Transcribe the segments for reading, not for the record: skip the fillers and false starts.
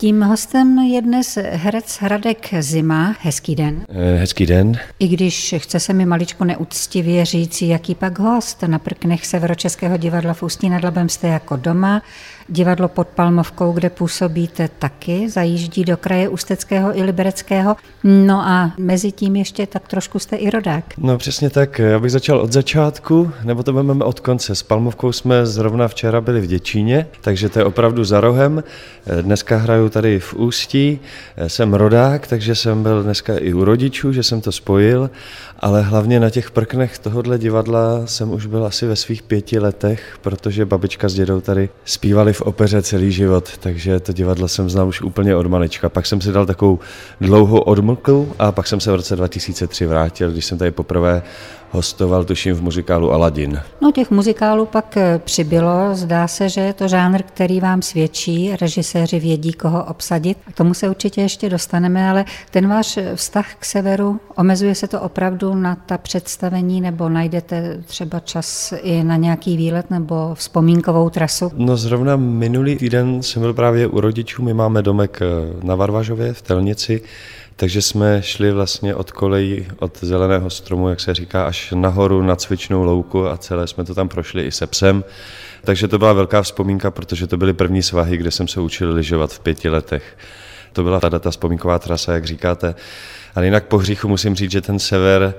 Tím hostem je dnes herec Radek Zima. Hezký den. Hezký den. I když chce se mi maličko neúctivě říci, jaký pak host. Na prknech Severočeského divadla v Ústí nad Labem jste jako doma. Divadlo pod Palmovkou, kde působíte, taky zajíždí do kraje Ústeckého i Libereckého. No a mezi tím ještě tak trošku jste i rodák. No přesně tak, já bych začal od začátku, nebo to máme od konce. S Palmovkou jsme zrovna včera byli v Děčíně, takže to je opravdu za rohem. Dneska hraju tady v Ústí, jsem rodák, takže jsem byl dneska i u rodičů, že jsem to spojil, ale hlavně na těch prknech tohohle divadla jsem už byl asi ve svých 5 letech, protože babička s dědou tady zpívali v opeře celý život, takže to divadlo jsem znal už úplně od malička. Pak jsem si dal takovou dlouhou odmlku a pak jsem se v roce 2003 vrátil, když jsem tady poprvé hostoval, tuším, v muzikálu Aladin. No těch muzikálů pak přibylo, zdá se, že je to žánr, který vám svědčí, režiséři vědí, koho obsadit. K tomu se určitě ještě dostaneme, ale ten váš vztah k severu, omezuje se to opravdu na ta představení, nebo najdete třeba čas i na nějaký výlet nebo vzpomínkovou trasu? No zrovna minulý týden jsem byl právě u rodičů, my máme domek na Varvažově v Telnici, takže jsme šli vlastně od kolejí, od Zeleného stromu, jak se říká, až nahoru na Cvičnou louku a celé jsme to tam prošli i se psem. Takže to byla velká vzpomínka, protože to byly první svahy, kde jsem se učil lyžovat v 5 letech. To byla ta vzpomínková trasa, jak říkáte. Ale jinak po hříchu musím říct, že ten sever,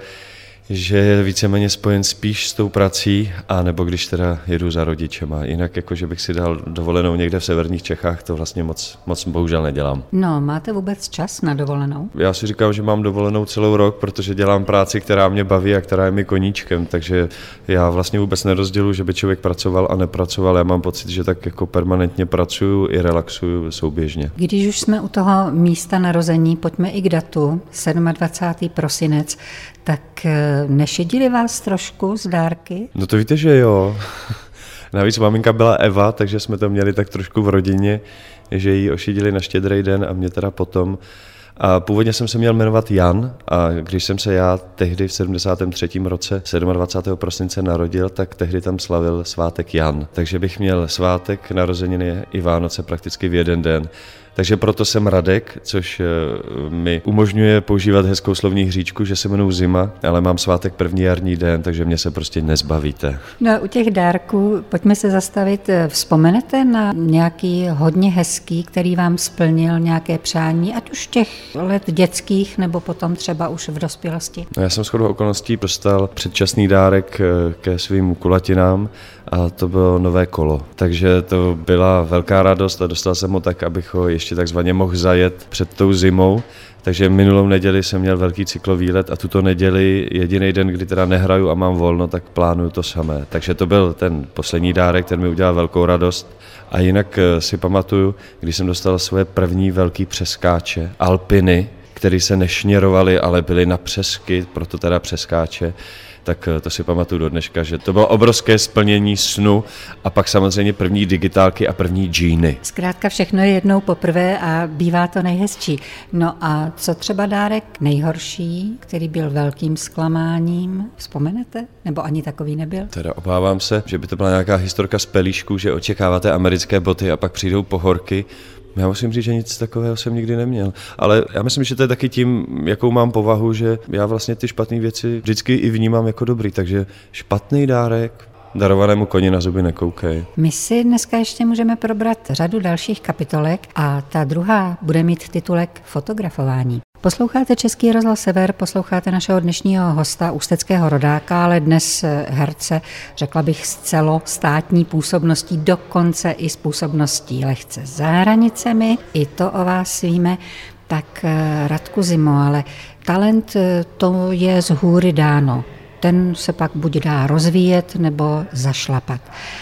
že je víceméně spojen spíš s tou prací, a nebo když teda jedu za rodičema. Jinak jako, že bych si dal dovolenou někde v severních Čechách, to vlastně moc bohužel nedělám. No, máte vůbec čas na dovolenou? Já si říkám, že mám dovolenou celou rok, protože dělám práci, která mě baví a která je mi koníčkem, takže já vlastně vůbec nerozděluji, že by člověk pracoval a nepracoval. Já mám pocit, že tak jako permanentně pracuju i relaxuju souběžně. Když už jsme u toho místa narození, pojďme i k datu, 27. prosinec, tak nešedili vás trošku z dárky? No to víte, že jo. Navíc maminka byla Eva, takže jsme to měli tak trošku v rodině, že ji ošidili na Štědrý den a mě teda potom. A původně jsem se měl jmenovat Jan a když jsem se já tehdy v 73. roce 27. prosince narodil, tak tehdy tam slavil svátek Jan. Takže bych měl svátek, narozeniny i Vánoce prakticky v jeden den. Takže proto jsem Radek, což mi umožňuje používat hezkou slovní hříčku, že se jmenuji Zima, ale mám svátek první jarní den, takže mě se prostě nezbavíte. No a u těch dárků pojďme se zastavit. Vzpomenete na nějaký hodně hezký, který vám splnil nějaké přání, ať už těch let dětských, nebo potom třeba už v dospělosti? No, já jsem shodou okolností dostal předčasný dárek ke svým kulatinám a to bylo nové kolo. Takže to byla velká radost a dostal jsem ho tak, abych ho ještě takzvaně mohl zajet před tou zimou. Takže minulou neděli jsem měl velký cyklovýlet a tuto neděli jediný den, kdy teda nehraju a mám volno, tak plánuju to samé. Takže to byl ten poslední dárek, ten mi udělal velkou radost. A jinak si pamatuju, když jsem dostal svoje první velký přeskáče, Alpiny, které se nešněrovaly, ale byly na přesky, proto teda přeskáče. Tak to si pamatuju do dneška, že to bylo obrovské splnění snu a pak samozřejmě první digitálky a první džíny. Zkrátka všechno je jednou poprvé a bývá to nejhezčí. No a co třeba dárek nejhorší, který byl velkým zklamáním, vzpomenete? Nebo ani takový nebyl? Teda obávám se, že by to byla nějaká historka z pelíšku, že očekáváte americké boty a pak přijdou pohorky. Já musím říct, že nic takového jsem nikdy neměl, ale já myslím, že to je taky tím, jakou mám povahu, že já vlastně ty špatné věci vždycky i vnímám jako dobrý, takže špatný dárek darovanému koni na zuby nekoukej. My si dneska ještě můžeme probrat řadu dalších kapitolek a ta druhá bude mít titulek Fotografování. Posloucháte Český rozhlas Sever, posloucháte našeho dnešního hosta, ústeckého rodáka, ale dnes herce, řekla bych, s celostátní působností, dokonce i s působností lehce za hranicemi. I to o vás víme. Tak Radku Zimo, ale talent to je z hůry dáno. Ten se pak buď dá rozvíjet nebo zašlapat.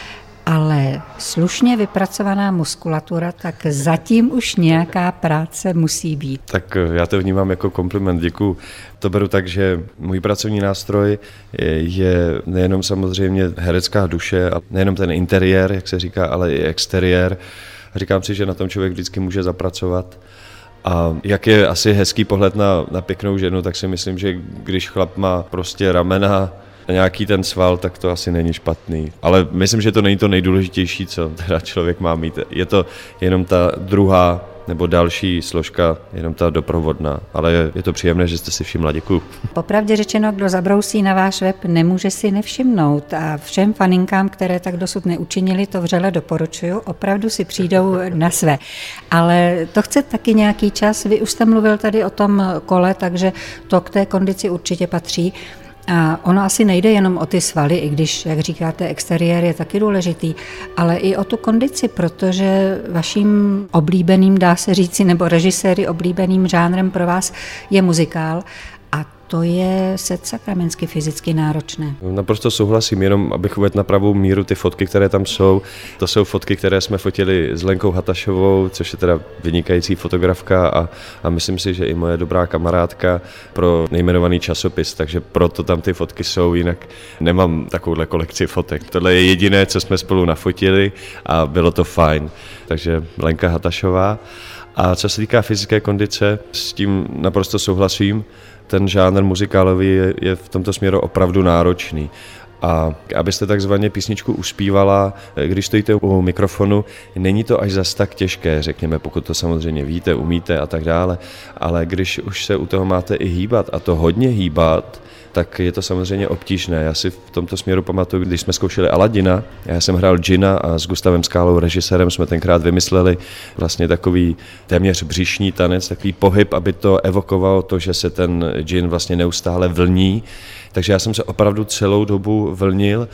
Ale slušně vypracovaná muskulatura, tak zatím už nějaká práce musí být. Tak já to vnímám jako kompliment, děkuju. To beru tak, že můj pracovní nástroj je nejenom samozřejmě herecká duše a nejenom ten interiér, jak se říká, ale i exteriér. Říkám si, že na tom člověk vždycky může zapracovat. A jak je asi hezký pohled na pěknou ženu, tak si myslím, že když chlap má prostě ramena, nějaký ten sval, tak to asi není špatný. Ale myslím, že to není to nejdůležitější, co teda člověk má mít. Je to jenom ta druhá nebo další složka, jenom ta doprovodná. Ale je to příjemné, že jste si všimla, děkuju. Popravdě řečeno, kdo zabrousí na váš web, nemůže si nevšimnout a všem faninkám, které tak dosud neučinili, to vřele doporučuju, opravdu si přijdou na své. Ale to chce taky nějaký čas, vy už jste mluvil tady o tom kole, takže to k té kondici určitě patří. A ono asi nejde jenom o ty svaly, i když, jak říkáte, exteriér je taky důležitý, ale i o tu kondici, protože vaším oblíbeným, dá se říci, nebo režiséry oblíbeným žánrem pro vás je muzikál a to je sakramensky fyzicky náročné. Naprosto souhlasím, jenom abych uvedl na pravou míru ty fotky, které tam jsou. To jsou fotky, které jsme fotili s Lenkou Hatašovou, což je teda vynikající fotografka a myslím si, že i moje dobrá kamarádka pro nejmenovaný časopis, takže proto tam ty fotky jsou, jinak nemám takovouhle kolekci fotek. Tohle je jediné, co jsme spolu nafotili a bylo to fajn. Takže Lenka Hatašová. A co se týká fyzické kondice, s tím naprosto souhlasím. Ten žánr muzikálový je v tomto směru opravdu náročný. A abyste takzvaně písničku uspívala, když stojíte u mikrofonu, není to až zas tak těžké, řekněme, pokud to samozřejmě víte, umíte a tak dále, ale když už se u toho máte i hýbat, a to hodně hýbat, tak je to samozřejmě obtížné. Já si v tomto směru pamatuju, když jsme zkoušeli Aladina, já jsem hrál džina a s Gustavem Skálou, režisérem, jsme tenkrát vymysleli vlastně takový téměř břišní tanec, takový pohyb, aby to evokovalo to, že se ten džin vlastně neustále vlní. Takže já jsem se opravdu celou dobu vlnil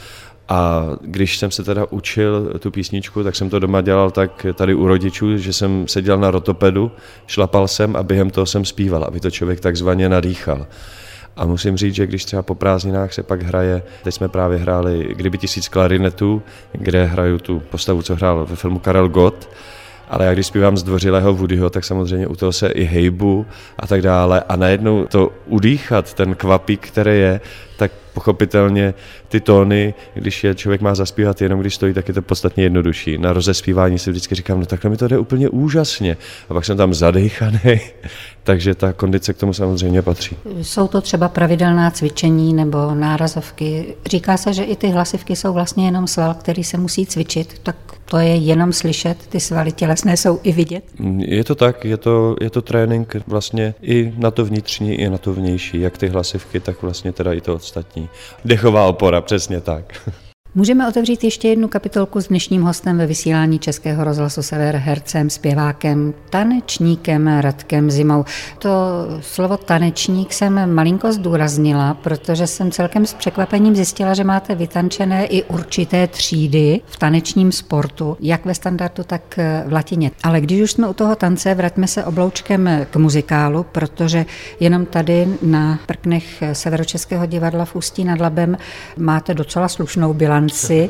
a když jsem se teda učil tu písničku, tak jsem to doma dělal tak tady u rodičů, že jsem seděl na rotopedu, šlapal jsem a během toho jsem zpíval, aby to člověk takzvaně nadýchal. A musím říct, že když třeba po prázdninách se pak hraje, teď jsme právě hráli Kdyby 1000 klarinetů, kde hraju tu postavu, co hrál ve filmu Karel Gott, ale já když zpívám zdvořilého Woodyho, tak samozřejmě u toho se i hejbu a tak dále a najednou to udýchat, ten kvapík, který je, tak pochopitelně ty tóny, když je člověk má zaspívat jenom když stojí, tak je to podstatně jednodušší. Na rozespívání si vždycky říkám, no takhle mi to jde úplně úžasně. A pak jsem tam zadejchaný, takže ta kondice k tomu samozřejmě patří. Jsou to třeba pravidelná cvičení nebo nárazovky? Říká se, že i ty hlasivky jsou vlastně jenom sval, který se musí cvičit, tak to je jenom slyšet, ty svaly tělesné jsou i vidět? Je to tak, je to trénink vlastně i na to vnitřní, i na to vnější, jak ty hlasivky, tak vlastně teda i to ostatní. Dechová opora, přesně tak. Můžeme otevřít ještě jednu kapitolku s dnešním hostem ve vysílání Českého rozhlasu Sever, hercem, zpěvákem, tanečníkem Radkem Zimou. To slovo tanečník jsem malinko zdůraznila, protože jsem celkem s překvapením zjistila, že máte vytančené i určité třídy v tanečním sportu, jak ve standardu, tak v latině. Ale když už jsme u toho tance, vraťme se obloučkem k muzikálu, protože jenom tady na prknech Severočeského divadla v Ústí nad Labem máte docela slušnou bilanci.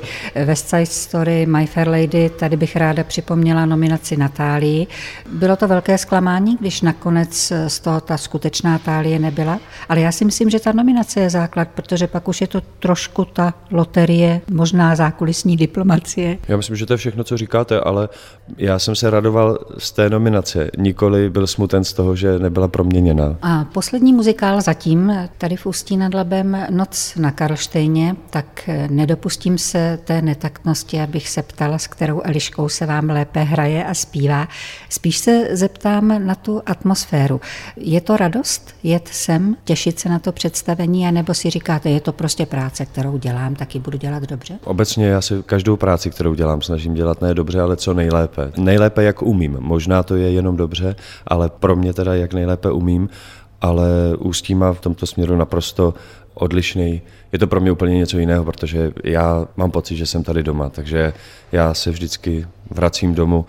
West Side Story, My Fair Lady, tady bych ráda připomněla nominaci Natálii. Bylo to velké zklamání, když nakonec z toho ta skutečná Tálie nebyla, ale já si myslím, že ta nominace je základ, protože pak už je to trošku ta loterie, možná zákulisní diplomacie. Já myslím, že to je všechno, co říkáte, ale já jsem se radoval z té nominace, nikoli byl smuten z toho, že nebyla proměněna. A poslední muzikál zatím, tady v Ústí nad Labem, Noc na Karlštejně, tak nedopustím se té netaktnosti, abych se ptala, s kterou Eliškou se vám lépe hraje a zpívá. Spíš se zeptám na tu atmosféru. Je to radost jet sem, těšit se na to představení, anebo si říkáte, je to prostě práce, kterou dělám, tak ji budu dělat dobře? Obecně já si každou práci, kterou dělám, snažím dělat ne dobře, ale co nejlépe. Nejlépe, jak umím. Možná to je jenom dobře, ale pro mě teda jak nejlépe umím, ale Ústí má v tomto směru naprosto odlišný. Je to pro mě úplně něco jiného, protože já mám pocit, že jsem tady doma, takže já se vždycky vracím domů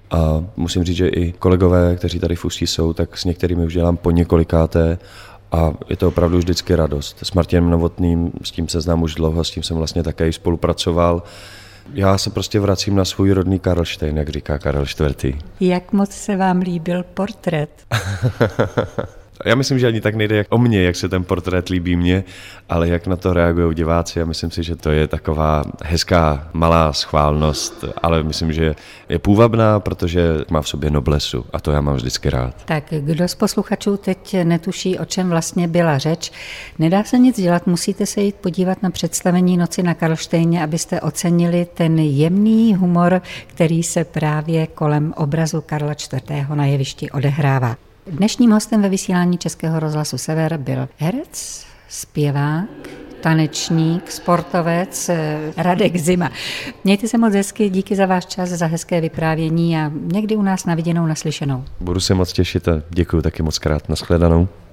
a musím říct, že i kolegové, kteří tady v Ústí jsou, tak s některými už dělám po několikáté a je to opravdu vždycky radost. S Martinem Novotným, s tím se znám už dlouho, s tím jsem vlastně také i spolupracoval. Já se prostě vracím na svůj rodný Karlštejn, jak říká Karel IV. Jak moc se vám líbil portrét? Já myslím, že ani tak nejde jak o mě, jak se ten portrét líbí mně, ale jak na to reagují diváci a myslím si, že to je taková hezká malá schválnost, ale myslím, že je půvabná, protože má v sobě noblesu a to já mám vždycky rád. Tak kdo z posluchačů teď netuší, o čem vlastně byla řeč, nedá se nic dělat, musíte se jít podívat na představení Noci na Karlštejně, abyste ocenili ten jemný humor, který se právě kolem obrazu Karla IV. Na jevišti odehrává. Dnešním hostem ve vysílání Českého rozhlasu Sever byl herec, zpěvák, tanečník, sportovec Radek Zima. Mějte se moc hezky, díky za váš čas, za hezké vyprávění a někdy u nás na viděnou, naslyšenou. Budu se moc těšit a děkuji taky moc krát. Nashledanou.